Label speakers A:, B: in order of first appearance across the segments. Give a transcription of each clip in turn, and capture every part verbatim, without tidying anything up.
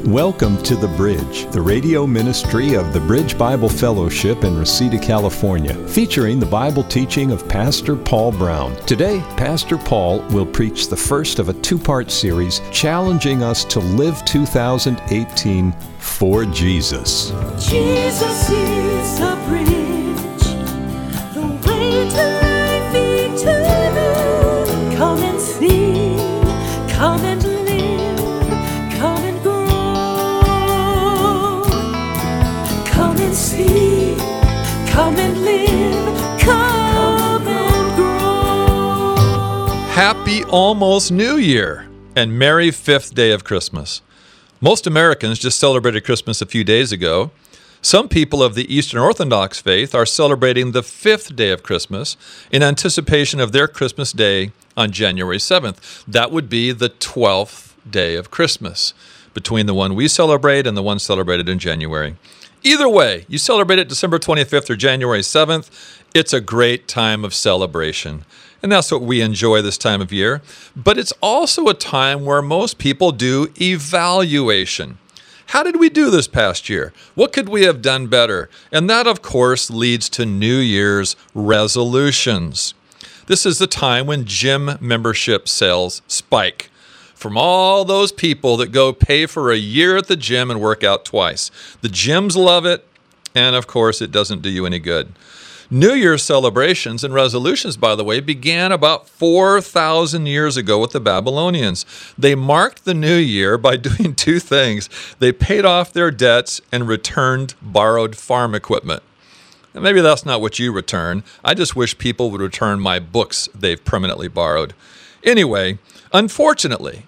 A: Welcome to The Bridge, the radio ministry of the Bridge Bible Fellowship in Reseda, California, featuring the Bible teaching of Pastor Paul Brown. Today, Pastor Paul will preach the first of a two-part series challenging us to live two thousand eighteen for Jesus.
B: Jesus is the bridge, the way to life eternal. Come and see, come and live, come and grow. Come and see, come and live, come and grow.
C: Happy almost New Year and Merry Fifth Day of Christmas. Most Americans just celebrated Christmas a few days ago. Some people of the Eastern Orthodox faith are celebrating the fifth day of Christmas in anticipation of their Christmas day on January seventh. That would be the twelfth day of Christmas, between the one we celebrate and the one celebrated in January. Either way, you celebrate it December twenty-fifth or January seventh, it's a great time of celebration. And that's what we enjoy this time of year. But it's also a time where most people do evaluation. How did we do this past year? What could we have done better? And that, of course, leads to New Year's resolutions. This is the time when gym membership sales spike. From all those people that go pay for a year at the gym and work out twice. The gyms love it, and of course, it doesn't do you any good. New Year's celebrations and resolutions, by the way, began about four thousand years ago with the Babylonians. They marked the new year by doing two things. They paid off their debts and returned borrowed farm equipment. And maybe that's not what you return. I just wish people would return my books they've permanently borrowed. Anyway, unfortunately,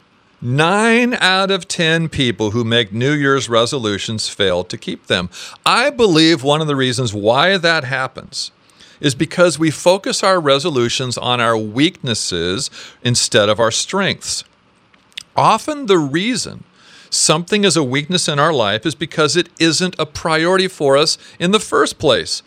C: Nine out of ten people who make New Year's resolutions fail to keep them. I believe one of the reasons why that happens is because we focus our resolutions on our weaknesses instead of our strengths. Often the reason something is a weakness in our life is because it isn't a priority for us in the first place.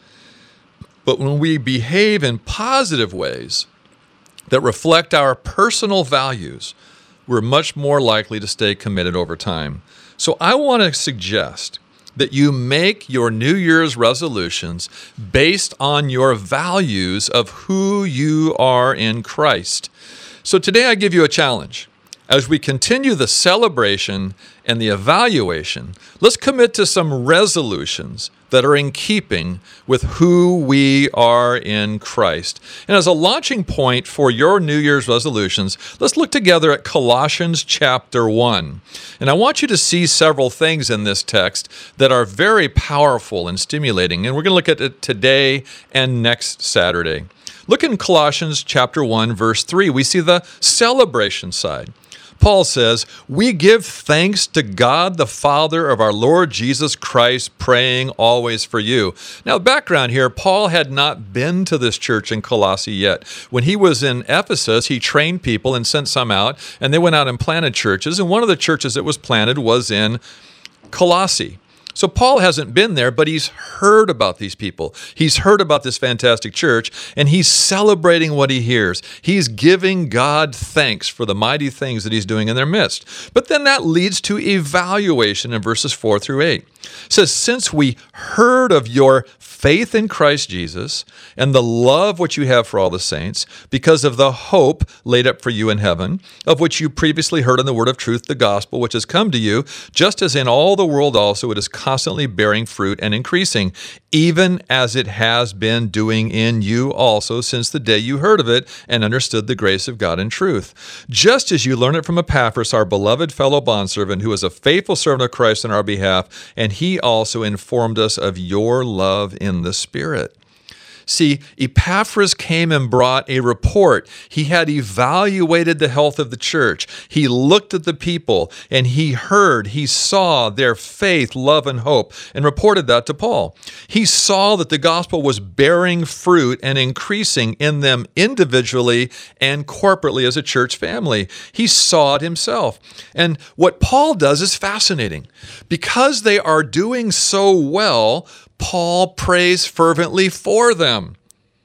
C: But when we behave in positive ways that reflect our personal values, we're much more likely to stay committed over time. So I want to suggest that you make your New Year's resolutions based on your values of who you are in Christ. So today I give you a challenge. As we continue the celebration and the evaluation, let's commit to some resolutions that are in keeping with who we are in Christ. And as a launching point for your New Year's resolutions, let's look together at Colossians chapter one. And I want you to see several things in this text that are very powerful and stimulating. And we're going to look at it today and next Saturday. Look in Colossians chapter one, verse three. We see the celebration side. Paul says, "We give thanks to God the Father of our Lord Jesus Christ, praying always for you." Now, background here, Paul had not been to this church in Colossae yet. When he was in Ephesus, he trained people and sent some out, and they went out and planted churches. And one of the churches that was planted was in Colossae. So Paul hasn't been there, but he's heard about these people. He's heard about this fantastic church, and he's celebrating what he hears. He's giving God thanks for the mighty things that he's doing in their midst. But then that leads to evaluation in verses four through eight. It says, "Since we heard of your faith in Christ Jesus and the love which you have for all the saints, because of the hope laid up for you in heaven, of which you previously heard in the word of truth, the gospel, which has come to you, just as in all the world also it is constantly bearing fruit and increasing, even as it has been doing in you also since the day you heard of it and understood the grace of God in truth. Just as you learned it from Epaphras, our beloved fellow bondservant, who is a faithful servant of Christ on our behalf, and he also informed us of your love in the Spirit." See, Epaphras came and brought a report. He had evaluated the health of the church. He looked at the people, and he heard, he saw their faith, love, and hope, and reported that to Paul. He saw that the gospel was bearing fruit and increasing in them individually and corporately as a church family. He saw it himself. And what Paul does is fascinating. Because they are doing so well, Paul prays fervently for them.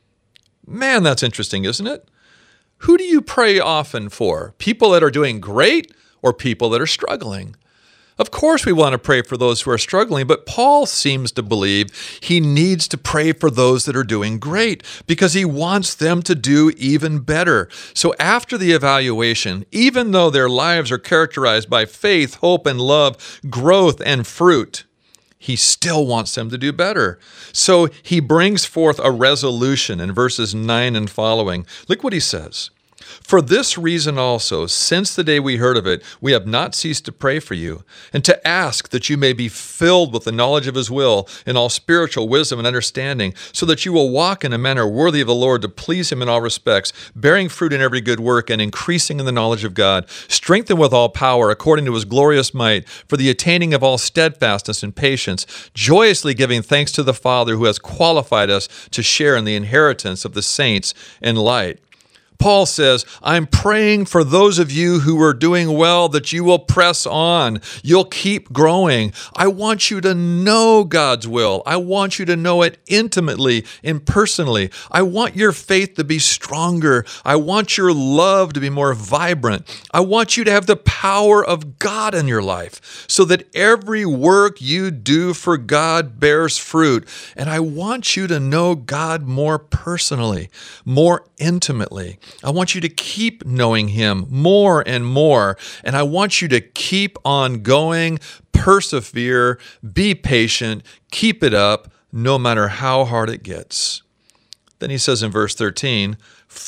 C: Man, that's interesting, isn't it? Who do you pray often for? People that are doing great or people that are struggling? Of course, we want to pray for those who are struggling, but Paul seems to believe he needs to pray for those that are doing great because he wants them to do even better. So after the evaluation, even though their lives are characterized by faith, hope, and love, growth, and fruit, he still wants them to do better. So he brings forth a resolution in verses nine and following. Look what he says. For this reason also, since the day we heard of it, we have not ceased to pray for you, and to ask that you may be filled with the knowledge of his will in all spiritual wisdom and understanding, so that you will walk in a manner worthy of the Lord to please him in all respects, bearing fruit in every good work and increasing in the knowledge of God, strengthened with all power according to his glorious might, for the attaining of all steadfastness and patience, joyously giving thanks to the Father who has qualified us to share in the inheritance of the saints in light. Paul says, I'm praying for those of you who are doing well that you will press on. You'll keep growing. I want you to know God's will. I want you to know it intimately and personally. I want your faith to be stronger. I want your love to be more vibrant. I want you to have the power of God in your life so that every work you do for God bears fruit. And I want you to know God more personally, more intimately. I want you to keep knowing him more and more, and I want you to keep on going, persevere, be patient, keep it up, no matter how hard it gets. Then he says in verse thirteen,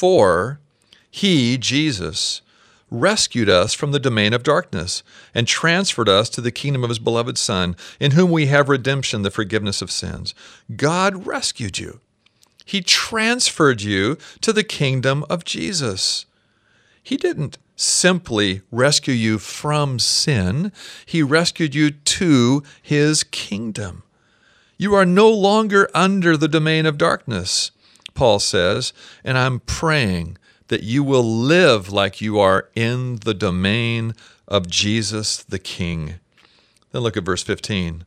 C: for he, Jesus, rescued us from the domain of darkness and transferred us to the kingdom of his beloved Son, in whom we have redemption, the forgiveness of sins. God rescued you. He transferred you to the kingdom of Jesus. He didn't simply rescue you from sin. He rescued you to his kingdom. You are no longer under the domain of darkness, Paul says, and I'm praying that you will live like you are in the domain of Jesus the King. Then look at verse fifteen.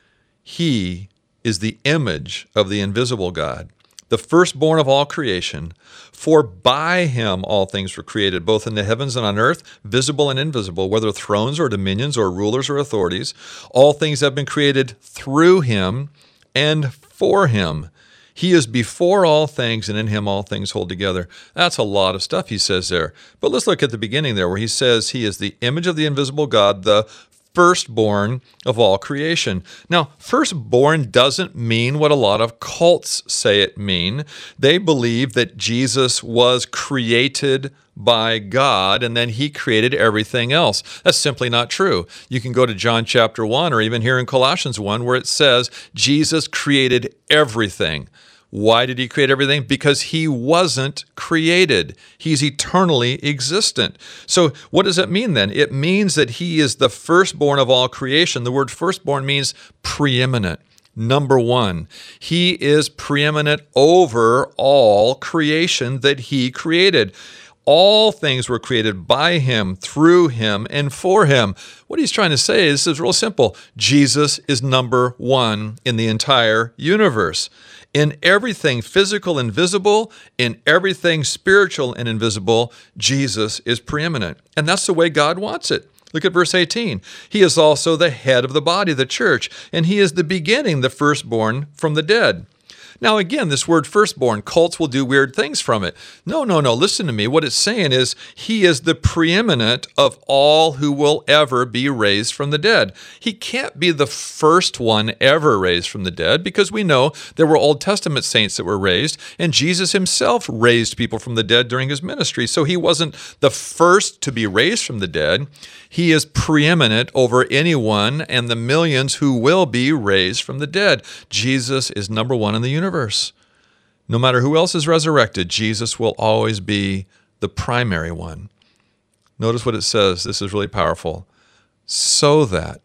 C: He is the image of the invisible God, the firstborn of all creation. For by him all things were created, both in the heavens and on earth, visible and invisible, whether thrones or dominions or rulers or authorities. All things have been created through him and for him. He is before all things, and in him all things hold together. That's a lot of stuff he says there. But let's look at the beginning there where he says he is the image of the invisible God, the firstborn of all creation. Now, firstborn doesn't mean what a lot of cults say it mean. They believe that Jesus was created by God and then he created everything else. That's simply not true. You can go to John chapter one or even here in Colossians one where it says Jesus created everything. Why did he create everything? Because he wasn't created. He's eternally existent. So what does that mean then? It means that he is the firstborn of all creation. The word firstborn means preeminent. Number one, he is preeminent over all creation that he created. All things were created by him, through him, and for him. What he's trying to say is, this is real simple. Jesus is number one in the entire universe. In everything physical and visible, in everything spiritual and invisible, Jesus is preeminent. And that's the way God wants it. Look at verse eighteen. He is also the head of the body, the church, and he is the beginning, the firstborn from the dead. Now, again, this word firstborn, cults will do weird things from it. No, no, no, listen to me. What it's saying is he is the preeminent of all who will ever be raised from the dead. He can't be the first one ever raised from the dead because we know there were Old Testament saints that were raised, and Jesus himself raised people from the dead during his ministry. So he wasn't the first to be raised from the dead. He is preeminent over anyone and the millions who will be raised from the dead. Jesus is number one in the universe. No matter who else is resurrected, Jesus will always be the primary one. Notice what it says. This is really powerful. So that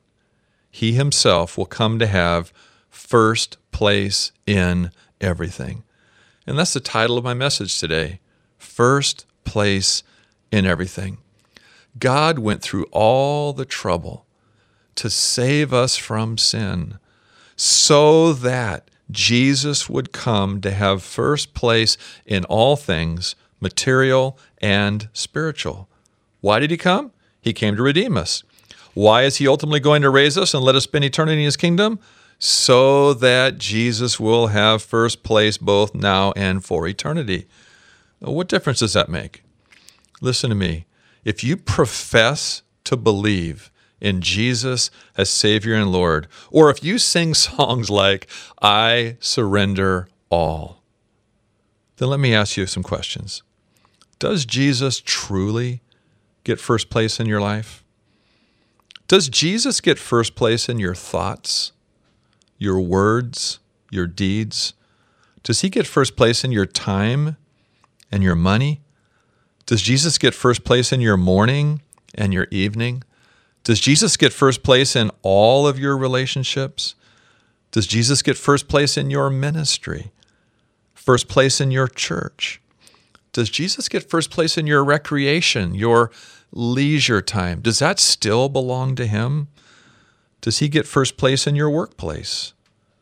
C: he himself will come to have first place in everything. And that's the title of my message today. First place in everything. God went through all the trouble to save us from sin so that Jesus would come to have first place in all things, material and spiritual. Why did he come? He came to redeem us. Why is he ultimately going to raise us and let us spend eternity in his kingdom? So that Jesus will have first place both now and for eternity. What difference does that make? Listen to me. If you profess to believe in Jesus as Savior and Lord, or if you sing songs like, I surrender all, then let me ask you some questions. Does Jesus truly get first place in your life? Does Jesus get first place in your thoughts, your words, your deeds? Does he get first place in your time and your money? Does Jesus get first place in your morning and your evening? Does Jesus get first place in all of your relationships? Does Jesus get first place in your ministry? First place in your church? Does Jesus get first place in your recreation, your leisure time? Does that still belong to him? Does he get first place in your workplace?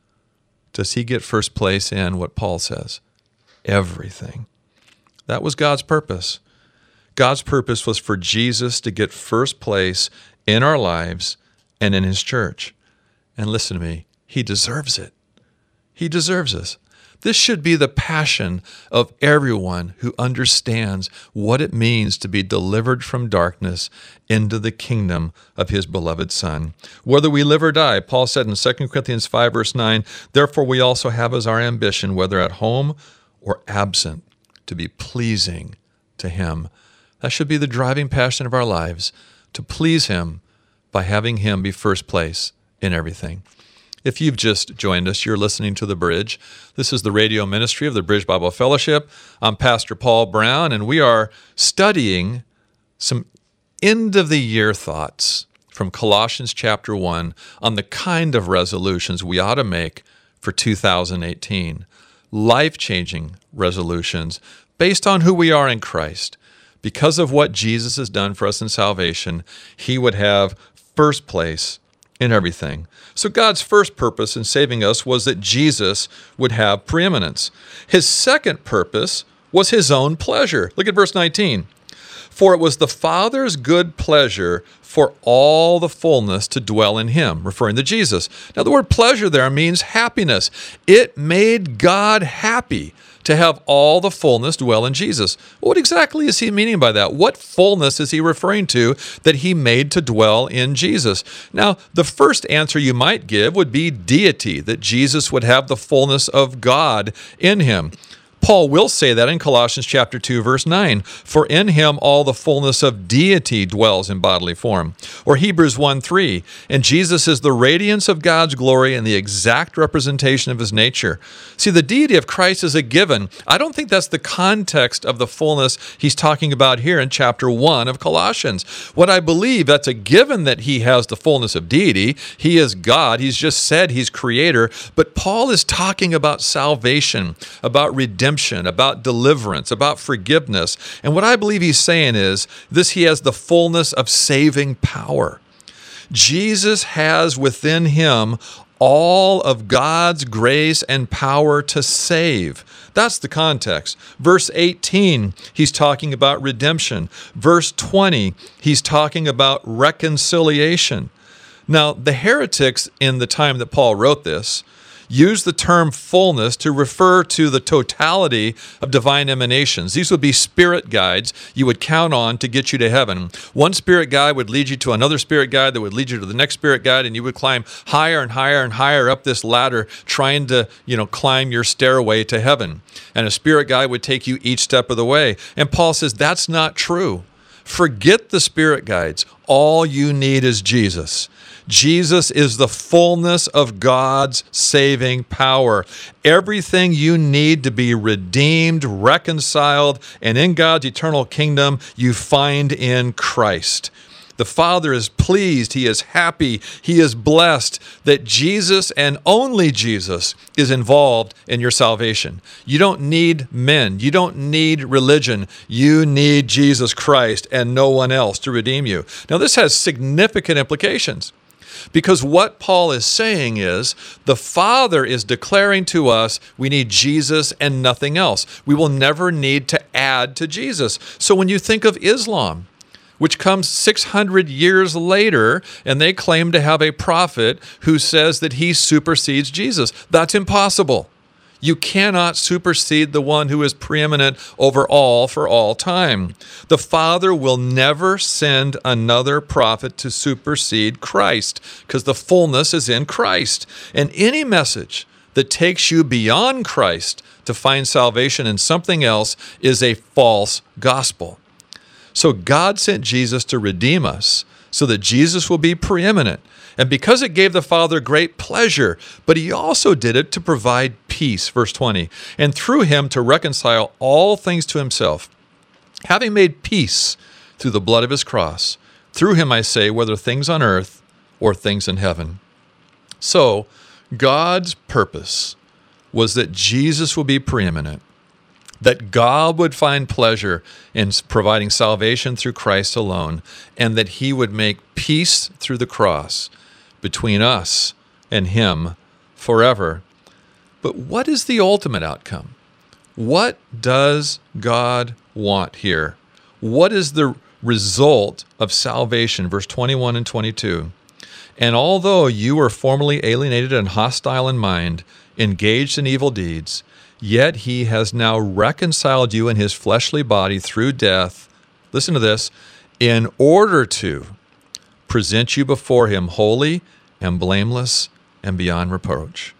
C: Does he get first place in what Paul says? Everything. That was God's purpose. God's purpose was for Jesus to get first place in our lives and in his church. And listen to me, he deserves it. He deserves us. This should be the passion of everyone who understands what it means to be delivered from darkness into the kingdom of his beloved Son. Whether we live or die, Paul said in Second Corinthians five, verse nine, therefore we also have as our ambition, whether at home or absent, to be pleasing to him. That should be the driving passion of our lives, to please him by having him be first place in everything. If you've just joined us, you're listening to The Bridge. This is the radio ministry of the Bridge Bible Fellowship. I'm Pastor Paul Brown, and we are studying some end-of-the-year thoughts from Colossians chapter one on the kind of resolutions we ought to make for two thousand eighteen. Life-changing resolutions based on who we are in Christ. Because of what Jesus has done for us in salvation, he would have first place in everything. So God's first purpose in saving us was that Jesus would have preeminence. His second purpose was his own pleasure. Look at verse nineteen. For it was the Father's good pleasure for all the fullness to dwell in him, referring to Jesus. Now the word pleasure there means happiness. It made God happy to have all the fullness dwell in Jesus. What exactly is he meaning by that? What fullness is he referring to that he made to dwell in Jesus? Now, the first answer you might give would be deity, that Jesus would have the fullness of God in him. Paul will say that in Colossians chapter two, verse nine, for in him all the fullness of deity dwells in bodily form. Or Hebrews one three, and Jesus is the radiance of God's glory and the exact representation of his nature. See, the deity of Christ is a given. I don't think that's the context of the fullness he's talking about here in chapter one of Colossians. What I believe, that's a given that he has the fullness of deity. He is God. He's just said he's creator. But Paul is talking about salvation, about redemption, about deliverance, about forgiveness. And what I believe he's saying is this: he has the fullness of saving power. Jesus has within him all of God's grace and power to save. That's the context. Verse eighteen, he's talking about redemption. Verse twenty, he's talking about reconciliation. Now, the heretics in the time that Paul wrote this use the term fullness to refer to the totality of divine emanations. These would be spirit guides you would count on to get you to heaven. One spirit guide would lead you to another spirit guide that would lead you to the next spirit guide, and you would climb higher and higher and higher up this ladder trying to, you know, climb your stairway to heaven. And a spirit guide would take you each step of the way. And Paul says that's not true. Forget the spirit guides. All you need is Jesus. Jesus is the fullness of God's saving power. Everything you need to be redeemed, reconciled, and in God's eternal kingdom, you find in Christ. The Father is pleased, he is happy, he is blessed that Jesus and only Jesus is involved in your salvation. You don't need men, you don't need religion, you need Jesus Christ and no one else to redeem you. Now this has significant implications. Because what Paul is saying is the Father is declaring to us we need Jesus and nothing else. We will never need to add to Jesus. So when you think of Islam, which comes six hundred years later, and they claim to have a prophet who says that he supersedes Jesus. That's impossible. You cannot supersede the one who is preeminent over all for all time. The Father will never send another prophet to supersede Christ, because the fullness is in Christ. And any message that takes you beyond Christ to find salvation in something else is a false gospel. So God sent Jesus to redeem us so that Jesus will be preeminent. And because it gave the Father great pleasure, but he also did it to provide peace, verse twenty, and through him to reconcile all things to himself, having made peace through the blood of his cross. Through him, I say, whether things on earth or things in heaven. So God's purpose was that Jesus will be preeminent, that God would find pleasure in providing salvation through Christ alone, and that he would make peace through the cross between us and him forever. But what is the ultimate outcome? What does God want here? What is the result of salvation? Verse twenty-one and twenty-two. And although you were formerly alienated and hostile in mind, engaged in evil deeds, yet he has now reconciled you in his fleshly body through death, listen to this, in order to present you before him holy and blameless and beyond reproach.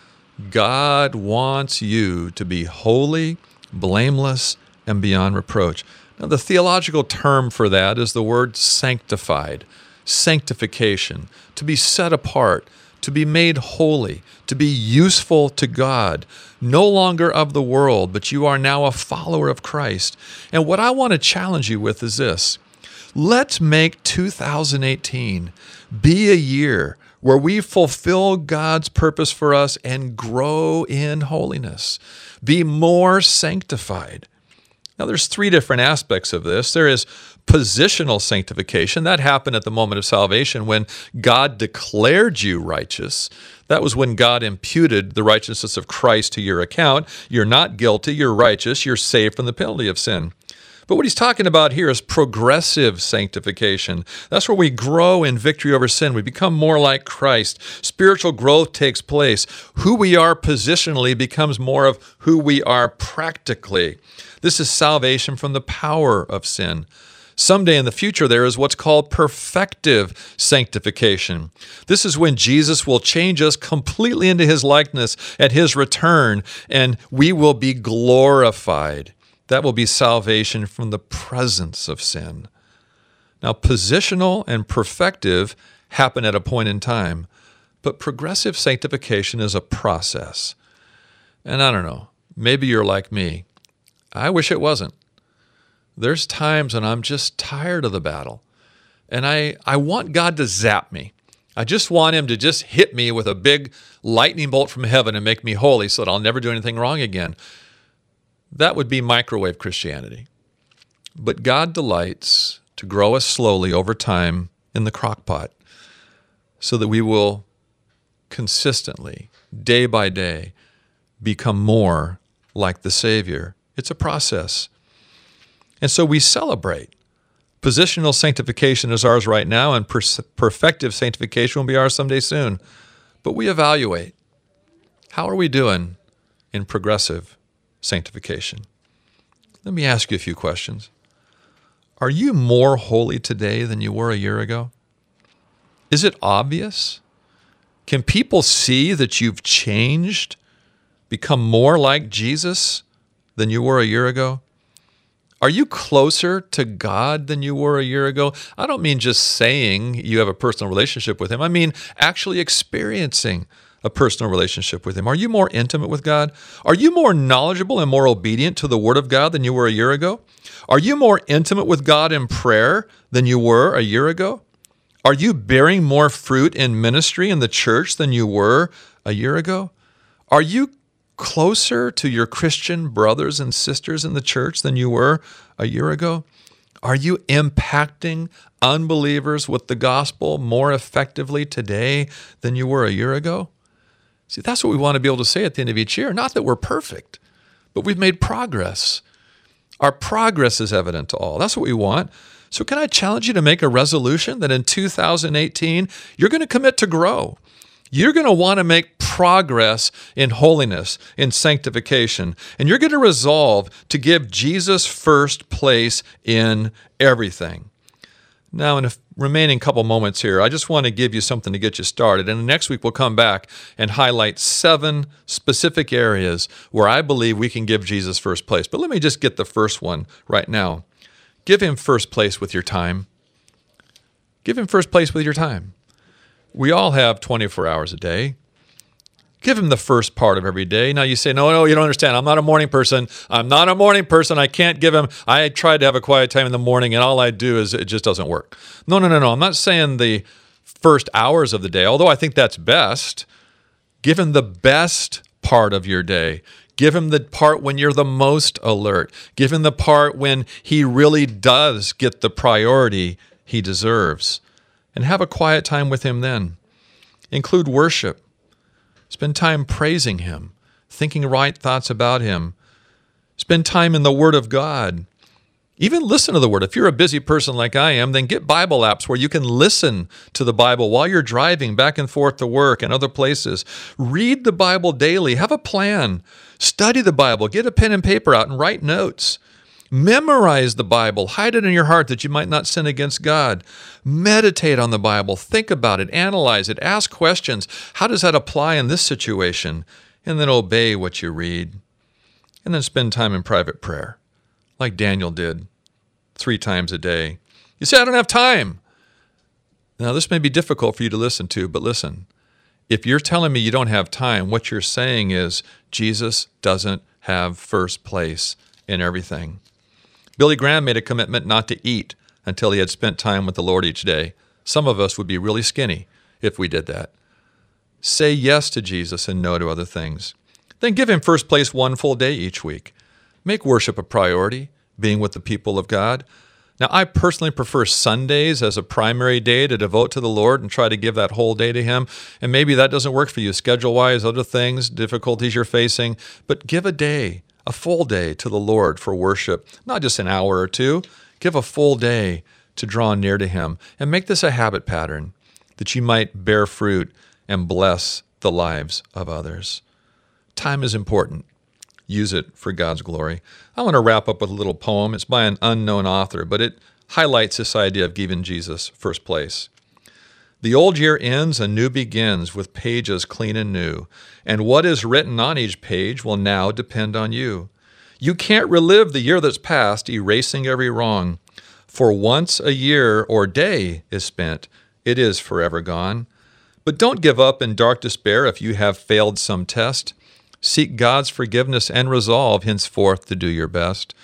C: God wants you to be holy, blameless, and beyond reproach. Now, the theological term for that is the word sanctified, sanctification, to be set apart, to be made holy, to be useful to God, no longer of the world, but you are now a follower of Christ. And what I want to challenge you with is this. Let's make two thousand eighteen be a year where we fulfill God's purpose for us and grow in holiness, be more sanctified. Now, there's three different aspects of this. There is positional sanctification. That happened at the moment of salvation when God declared you righteous. That was when God imputed the righteousness of Christ to your account. You're not guilty, you're righteous, you're saved from the penalty of sin. But what he's talking about here is progressive sanctification. That's where we grow in victory over sin. We become more like Christ. Spiritual growth takes place. Who we are positionally becomes more of who we are practically. This is salvation from the power of sin. Someday in the future, there is what's called perfective sanctification. This is when Jesus will change us completely into his likeness at his return, and we will be glorified. That will be salvation from the presence of sin. Now, positional and perfective happen at a point in time, but progressive sanctification is a process. And I don't know, maybe you're like me. I wish it wasn't. There's times when I'm just tired of the battle, and I, I want God to zap me. I just want him to just hit me with a big lightning bolt from heaven and make me holy so that I'll never do anything wrong again. That would be microwave Christianity. But God delights to grow us slowly over time in the crock pot so that we will consistently, day by day, become more like the Savior. It's a process. And so we celebrate. Positional sanctification is ours right now, and per- perfective sanctification will be ours someday soon. But we evaluate. How are we doing in progressive sanctification? Let me ask you a few questions. Are you more holy today than you were a year ago? Is it obvious? Can people see that you've changed, become more like Jesus than you were a year ago? Are you closer to God than you were a year ago? I don't mean just saying you have a personal relationship with him. I mean actually experiencing a personal relationship with him. Are you more intimate with God? Are you more knowledgeable and more obedient to the Word of God than you were a year ago? Are you more intimate with God in prayer than you were a year ago? Are you bearing more fruit in ministry in the church than you were a year ago? Are you closer to your Christian brothers and sisters in the church than you were a year ago? Are you impacting unbelievers with the gospel more effectively today than you were a year ago? See, that's what we want to be able to say at the end of each year. Not that we're perfect, but we've made progress. Our progress is evident to all. That's what we want. So can I challenge you to make a resolution that in two thousand eighteen, you're going to commit to grow? You're going to want to make progress in holiness, in sanctification, and you're going to resolve to give Jesus first place in everything. Now, in the remaining couple moments here, I just want to give you something to get you started. And next week, we'll come back and highlight seven specific areas where I believe we can give Jesus first place. But let me just get the first one right now. Give him first place with your time. Give him first place with your time. We all have twenty-four hours a day. Give him the first part of every day. Now you say, no, no, you don't understand. I'm not a morning person. I'm not a morning person. I can't give him. I tried to have a quiet time in the morning, and all I do is it just doesn't work. No, no, no, no. I'm not saying the first hours of the day, although I think that's best. Give him the best part of your day. Give him the part when you're the most alert. Give him the part when he really does get the priority he deserves. And have a quiet time with him then. Include worship. Spend time praising him, thinking right thoughts about him. Spend time in the Word of God. Even listen to the Word. If you're a busy person like I am, then get Bible apps where you can listen to the Bible while you're driving back and forth to work and other places. Read the Bible daily. Have a plan. Study the Bible. Get a pen and paper out and write notes. Memorize the Bible. Hide it in your heart that you might not sin against God. Meditate on the Bible. Think about it. Analyze it. Ask questions. How does that apply in this situation? And then obey what you read. And then spend time in private prayer, like Daniel did, three times a day. You say, I don't have time. Now, this may be difficult for you to listen to, but listen. If you're telling me you don't have time, what you're saying is Jesus doesn't have first place in everything. Billy Graham made a commitment not to eat until he had spent time with the Lord each day. Some of us would be really skinny if we did that. Say yes to Jesus and no to other things. Then give him first place one full day each week. Make worship a priority, being with the people of God. Now, I personally prefer Sundays as a primary day to devote to the Lord and try to give that whole day to him. And maybe that doesn't work for you, schedule-wise, other things, difficulties you're facing. But give a day, a full day to the Lord for worship, not just an hour or two. Give a full day to draw near to him, and make this a habit pattern that you might bear fruit and bless the lives of others. Time is important. Use it for God's glory. I want to wrap up with a little poem. It's by an unknown author, but it highlights this idea of giving Jesus first place. The old year ends, a new begins with pages clean and new, and what is written on each page will now depend on you. You can't relive the year that's passed, erasing every wrong, for once a year or day is spent, it is forever gone. But don't give up in dark despair if you have failed some test. Seek God's forgiveness and resolve henceforth to do your best.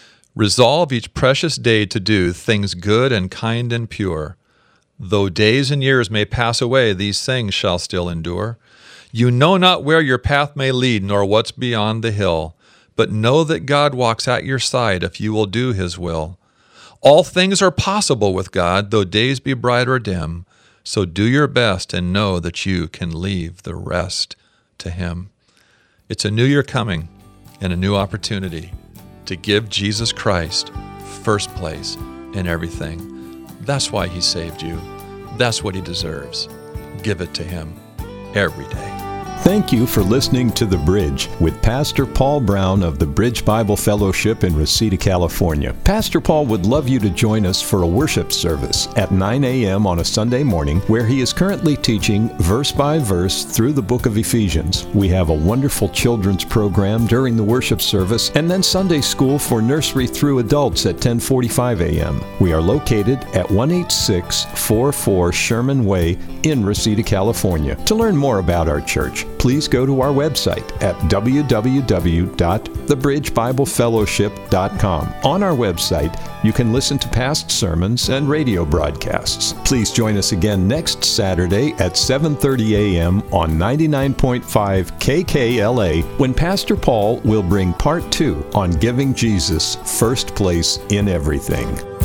C: Resolve each precious day to do things good and kind and pure. Though days and years may pass away, these things shall still endure. You know not where your path may lead, nor what's beyond the hill, but know that God walks at your side if you will do his will. All things are possible with God, though days be bright or dim. So do your best and know that you can leave the rest to him. It's a new year coming and a new opportunity to give Jesus Christ first place in everything. That's why he saved you. That's what he deserves. Give it to him every day.
A: Thank you for listening to The Bridge with Pastor Paul Brown of the Bridge Bible Fellowship in Reseda, California. Pastor Paul would love you to join us for a worship service at nine a.m. on a Sunday morning, where he is currently teaching verse by verse through the book of Ephesians. We have a wonderful children's program during the worship service, and then Sunday school for nursery through adults at ten forty-five a.m. We are located at one eight six four four Sherman Way in Reseda, California. To learn more about our church, please go to our website at w w w dot the bridge bible fellowship dot com. On our website, you can listen to past sermons and radio broadcasts. Please join us again next Saturday at seven thirty a.m. on ninety-nine point five K K L A, when Pastor Paul will bring part two on giving Jesus first place in everything.